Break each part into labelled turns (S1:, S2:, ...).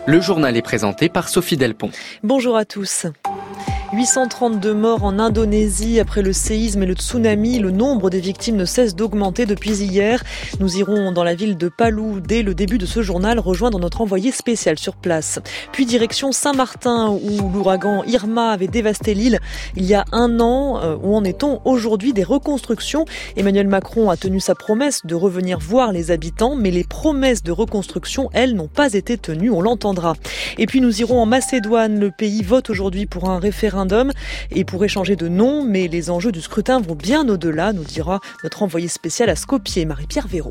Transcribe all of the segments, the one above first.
S1: Le journal est présenté par Sophie Delpont.
S2: Bonjour à tous. 832 morts en Indonésie après le séisme et le tsunami. Le nombre des victimes ne cesse d'augmenter depuis hier. Nous irons dans la ville de Palu dès le début de ce journal rejoindre notre envoyé spécial sur place. Puis direction Saint-Martin où l'ouragan Irma avait dévasté l'île il y a un an. Où en est-on aujourd'hui des reconstructions? Emmanuel Macron a tenu sa promesse de revenir voir les habitants, mais les promesses de reconstruction, elles, n'ont pas été tenues. On l'entendra. Et puis nous irons en Macédoine. Le pays vote aujourd'hui pour un référendum et pourrait changer de nom, mais les enjeux du scrutin vont bien au-delà, nous dira notre envoyé spécial à Skopje, Marie-Pierre Véraud.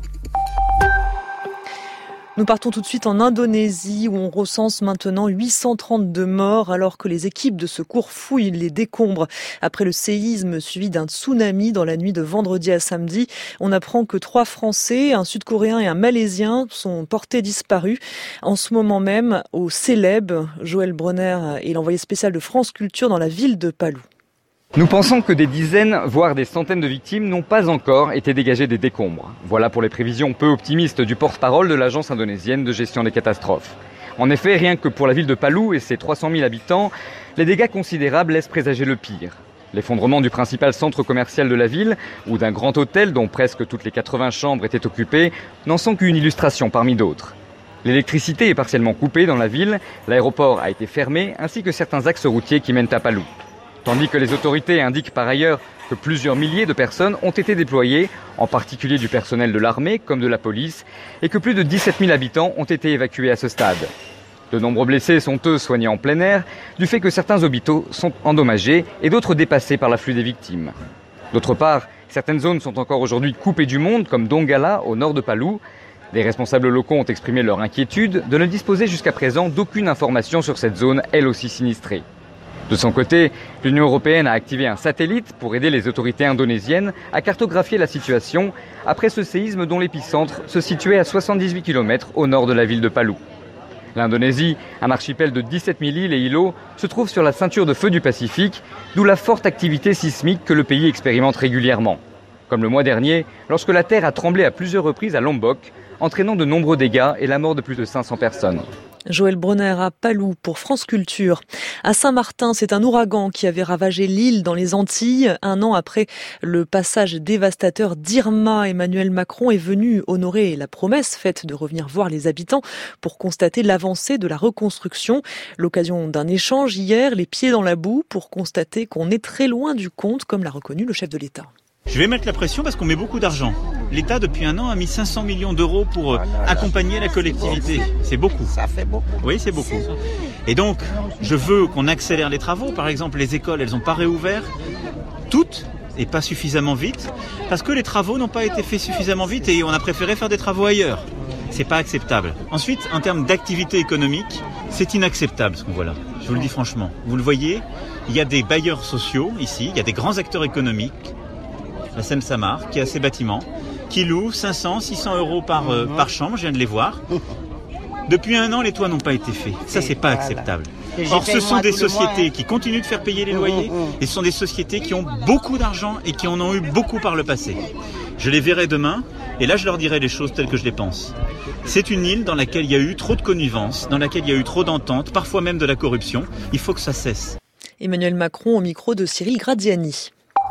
S2: Nous partons tout de suite en Indonésie où on recense maintenant 832 morts alors que les équipes de secours fouillent les décombres. Après le séisme suivi d'un tsunami dans la nuit de vendredi à samedi, on apprend que 3 Français, un Sud-Coréen et un Malaisien sont portés disparus. En ce moment même, au Célèbes, Joël Bronner est l'envoyé spécial de France Culture dans la ville de Palu.
S3: Nous pensons que des dizaines, voire des centaines de victimes n'ont pas encore été dégagées des décombres. Voilà pour les prévisions peu optimistes du porte-parole de l'Agence indonésienne de gestion des catastrophes. En effet, rien que pour la ville de Palu et ses 300 000 habitants, les dégâts considérables laissent présager le pire. L'effondrement du principal centre commercial de la ville ou d'un grand hôtel dont presque toutes les 80 chambres étaient occupées n'en sont qu'une illustration parmi d'autres. L'électricité est partiellement coupée dans la ville, l'aéroport a été fermé ainsi que certains axes routiers qui mènent à Palu. Tandis que les autorités indiquent par ailleurs que plusieurs milliers de personnes ont été déployées, en particulier du personnel de l'armée comme de la police, et que plus de 17 000 habitants ont été évacués à ce stade. De nombreux blessés sont eux soignés en plein air, du fait que certains hôpitaux sont endommagés et d'autres dépassés par l'afflux des victimes. D'autre part, certaines zones sont encore aujourd'hui coupées du monde, comme Donggala, au nord de Palu. Les responsables locaux ont exprimé leur inquiétude de ne disposer jusqu'à présent d'aucune information sur cette zone, elle aussi sinistrée. De son côté, l'Union européenne a activé un satellite pour aider les autorités indonésiennes à cartographier la situation après ce séisme dont l'épicentre se situait à 78 km au nord de la ville de Palu. L'Indonésie, un archipel de 17 000 îles et îlots, se trouve sur la ceinture de feu du Pacifique, d'où la forte activité sismique que le pays expérimente régulièrement. Comme le mois dernier, lorsque la terre a tremblé à plusieurs reprises à Lombok, entraînant de nombreux dégâts et la mort de plus de 500 personnes.
S2: Joël Bronner à Palu pour France Culture. À Saint-Martin, c'est un ouragan qui avait ravagé l'île dans les Antilles. Un an après le passage dévastateur d'Irma, Emmanuel Macron est venu honorer la promesse faite de revenir voir les habitants pour constater l'avancée de la reconstruction. L'occasion d'un échange hier, les pieds dans la boue pour constater qu'on est très loin du compte, comme l'a reconnu le chef de l'État.
S4: Je vais mettre la pression parce qu'on met beaucoup d'argent. L'État, depuis un an, a mis 500 millions d'euros pour accompagner la collectivité. C'est beaucoup. Ça fait beaucoup. Oui, c'est beaucoup. Et donc, je veux qu'on accélère les travaux. Par exemple, les écoles, elles n'ont pas réouvert. Toutes, et pas suffisamment vite, parce que les travaux n'ont pas été faits suffisamment vite et on a préféré faire des travaux ailleurs. C'est pas acceptable. Ensuite, en termes d'activité économique, c'est inacceptable ce qu'on voit là. Je vous le dis franchement. Vous le voyez, il y a des bailleurs sociaux ici, il y a des grands acteurs économiques, la Sem-Samar, qui a ses bâtiments, qui loue 500, 600 euros par chambre, je viens de les voir. Depuis un an, les toits n'ont pas été faits. Ça, c'est pas acceptable. Or, ce sont des sociétés qui continuent de faire payer les loyers, et ce sont des sociétés qui ont beaucoup d'argent et qui en ont eu beaucoup par le passé. Je les verrai demain, et là, je leur dirai les choses telles que je les pense. C'est une île dans laquelle il y a eu trop de connivence, dans laquelle il y a eu trop d'entente, parfois même de la corruption. Il faut que ça cesse.
S2: Emmanuel Macron au micro de Cyril Graziani.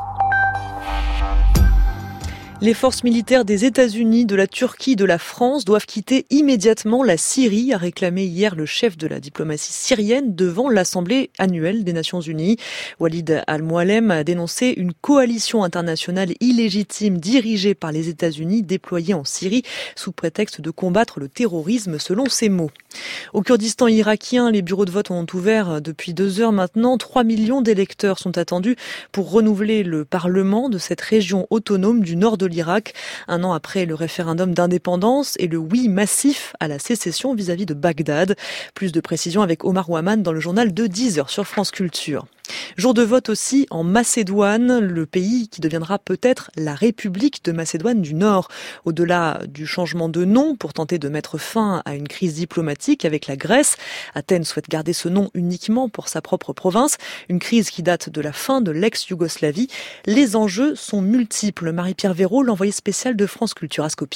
S2: Les forces militaires des États-Unis, de la Turquie, de la France doivent quitter immédiatement la Syrie, a réclamé hier le chef de la diplomatie syrienne devant l'Assemblée annuelle des Nations Unies. Walid al-Moualem a dénoncé une coalition internationale illégitime dirigée par les États-Unis déployée en Syrie sous prétexte de combattre le terrorisme, selon ses mots. Au Kurdistan irakien, les bureaux de vote ont ouvert depuis 2 heures maintenant. 3 millions d'électeurs sont attendus pour renouveler le Parlement de cette région autonome du nord de l'Irak, un an après le référendum d'indépendance et le oui massif à la sécession vis-à-vis de Bagdad. Plus de précisions avec Omar Ouaman dans le journal de 10h sur France Culture. Jour de vote aussi en Macédoine, le pays qui deviendra peut-être la République de Macédoine du Nord. Au-delà du changement de nom pour tenter de mettre fin à une crise diplomatique avec la Grèce, Athènes souhaite garder ce nom uniquement pour sa propre province, une crise qui date de la fin de l'ex-Yougoslavie. Les enjeux sont multiples. Marie-Pierre Véraud, l'envoyée spéciale de France Culture à Skopje.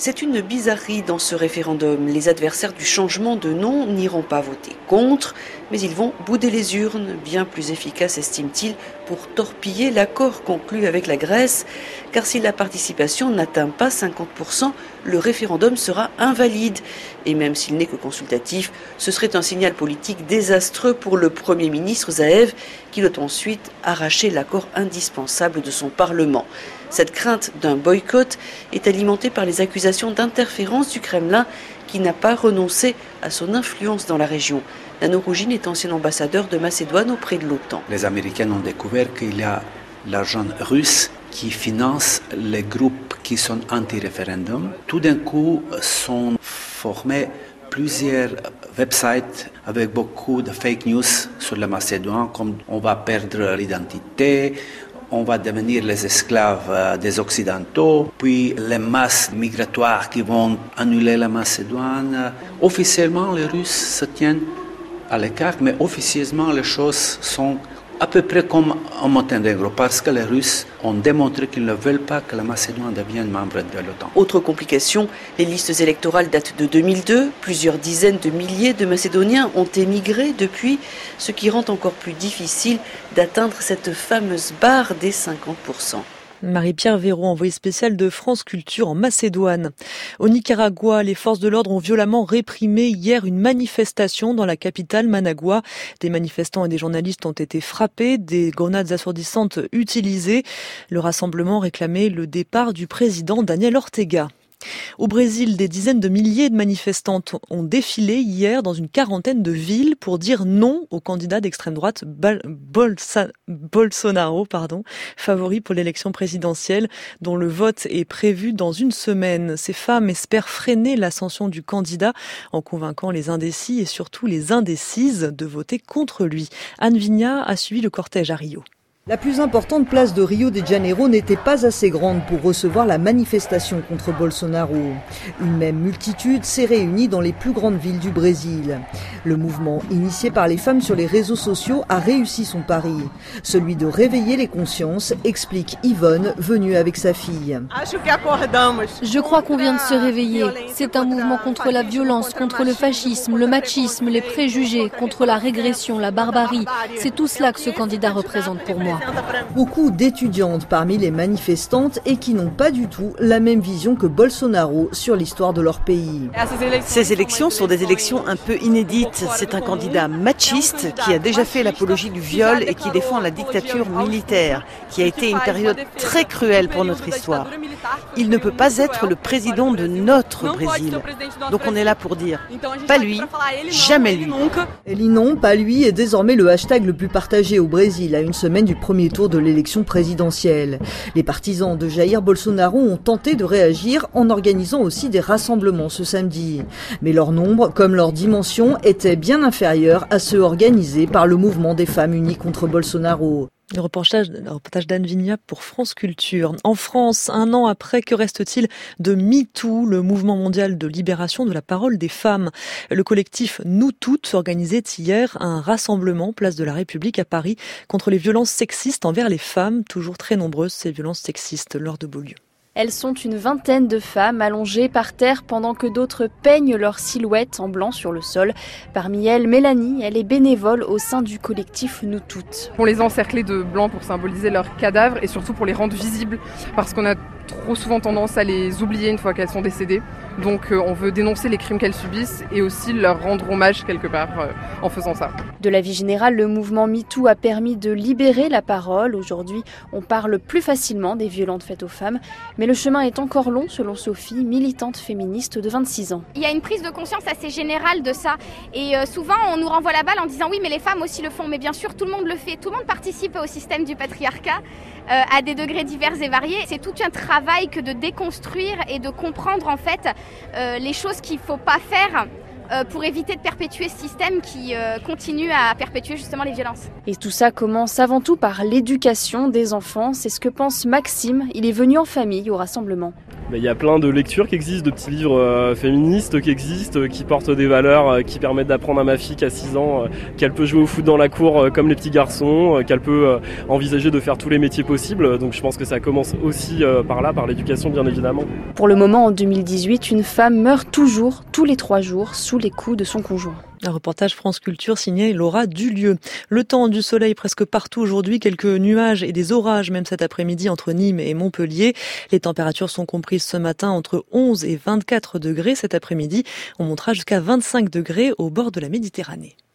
S5: C'est une bizarrerie dans ce référendum. Les adversaires du changement de nom n'iront pas voter contre, mais ils vont bouder les urnes, bien plus efficaces, estime-t-il, pour torpiller l'accord conclu avec la Grèce. Car si la participation n'atteint pas 50%, le référendum sera invalide. Et même s'il n'est que consultatif, ce serait un signal politique désastreux pour le Premier ministre Zaev, qui doit ensuite arracher l'accord indispensable de son Parlement. Cette crainte d'un boycott est alimentée par les accusations d'interférence du Kremlin qui n'a pas renoncé à son influence dans la région. Nano Rougine est ancien ambassadeur de Macédoine auprès de l'OTAN.
S6: Les Américains ont découvert qu'il y a l'argent russe qui finance les groupes qui sont anti-référendum. Tout d'un coup, sont formés plusieurs websites avec beaucoup de fake news sur la Macédoine, comme on va perdre l'identité, on va devenir les esclaves des Occidentaux, puis les masses migratoires qui vont annuler la Macédoine. Officiellement, les Russes se tiennent à l'écart, mais officieusement, les choses sont à peu près comme en Monténégro, parce que les Russes ont démontré qu'ils ne veulent pas que la Macédoine devienne membre de l'OTAN.
S5: Autre complication, les listes électorales datent de 2002. Plusieurs dizaines de milliers de Macédoniens ont émigré depuis, ce qui rend encore plus difficile d'atteindre cette fameuse barre des 50%.
S2: Marie-Pierre Véraud, envoyée spéciale de France Culture en Macédoine. Au Nicaragua, les forces de l'ordre ont violemment réprimé hier une manifestation dans la capitale Managua. Des manifestants et des journalistes ont été frappés, des grenades assourdissantes utilisées. Le rassemblement réclamait le départ du président Daniel Ortega. Au Brésil, des dizaines de milliers de manifestantes ont défilé hier dans une quarantaine de villes pour dire non au candidat d'extrême droite Bolsonaro, favori pour l'élection présidentielle dont le vote est prévu dans une semaine. Ces femmes espèrent freiner l'ascension du candidat en convainquant les indécis et surtout les indécises de voter contre lui. Anne Vigna a suivi le cortège à Rio.
S7: La plus importante place de Rio de Janeiro n'était pas assez grande pour recevoir la manifestation contre Bolsonaro. Une même multitude s'est réunie dans les plus grandes villes du Brésil. Le mouvement, initié par les femmes sur les réseaux sociaux, a réussi son pari. Celui de réveiller les consciences, explique Yvonne, venue avec sa fille.
S8: Je crois qu'on vient de se réveiller. C'est un mouvement contre la violence, contre le fascisme, le machisme, les préjugés, contre la régression, la barbarie. C'est tout cela que ce candidat représente pour moi.
S7: Beaucoup d'étudiantes parmi les manifestantes et qui n'ont pas du tout la même vision que Bolsonaro sur l'histoire de leur pays.
S9: Ces élections sont des élections un peu inédites. C'est un candidat machiste qui a déjà fait l'apologie du viol et qui défend la dictature militaire, qui a été une période très cruelle pour notre histoire. Il ne peut pas être le président de notre Brésil. Donc on est là pour dire pas lui, jamais lui.
S7: Et non, pas lui est désormais le hashtag le plus partagé au Brésil à une semaine du premier tour de l'élection présidentielle. Les partisans de Jair Bolsonaro ont tenté de réagir en organisant aussi des rassemblements ce samedi. Mais leur nombre, comme leur dimension, était bien inférieur à ceux organisés par le mouvement des femmes unies contre Bolsonaro.
S2: Le reportage d'Anne Vigna pour France Culture. En France, un an après, que reste-t-il de MeToo, le mouvement mondial de libération de la parole des femmes? Le collectif Nous Toutes organisait hier un rassemblement place de la République à Paris contre les violences sexistes envers les femmes, toujours très nombreuses ces violences sexistes lors de Beaulieu.
S10: Elles sont une vingtaine de femmes allongées par terre pendant que d'autres peignent leur silhouette en blanc sur le sol. Parmi elles, Mélanie, elle est bénévole au sein du collectif Nous Toutes.
S11: On les a encerclées de blanc pour symboliser leurs cadavres et surtout pour les rendre visibles parce qu'on a trop souvent tendance à les oublier une fois qu'elles sont décédées. Donc on veut dénoncer les crimes qu'elles subissent et aussi leur rendre hommage quelque part en faisant ça.
S10: De la vie générale, le mouvement MeToo a permis de libérer la parole. Aujourd'hui, on parle plus facilement des violences faites aux femmes. Mais le chemin est encore long, selon Sophie, militante féministe de 26 ans.
S12: Il y a une prise de conscience assez générale de ça. Et souvent, on nous renvoie la balle en disant oui, mais les femmes aussi le font. Mais bien sûr, tout le monde le fait. Tout le monde participe au système du patriarcat à des degrés divers et variés. C'est tout un travail que de déconstruire et de comprendre en fait les choses qu'il ne faut pas faire pour éviter de perpétuer ce système qui continue à perpétuer justement les violences.
S10: Et tout ça commence avant tout par l'éducation des enfants. C'est ce que pense Maxime. Il est venu en famille au rassemblement.
S13: Il y a plein de lectures qui existent, de petits livres féministes qui existent, qui portent des valeurs, qui permettent d'apprendre à ma fille qui a 6 ans qu'elle peut jouer au foot dans la cour comme les petits garçons, qu'elle peut envisager de faire tous les métiers possibles. Donc je pense que ça commence aussi par là, par l'éducation bien évidemment.
S10: Pour le moment, en 2018, une femme meurt toujours, tous les 3 jours, sous les coups de son conjoint.
S2: Un reportage France Culture signé Laura Dulieu. Le temps, du soleil presque partout aujourd'hui, quelques nuages et des orages même cet après-midi entre Nîmes et Montpellier. Les températures sont comprises ce matin entre 11 et 24 degrés. Cet après-midi, on montera jusqu'à 25 degrés au bord de la Méditerranée.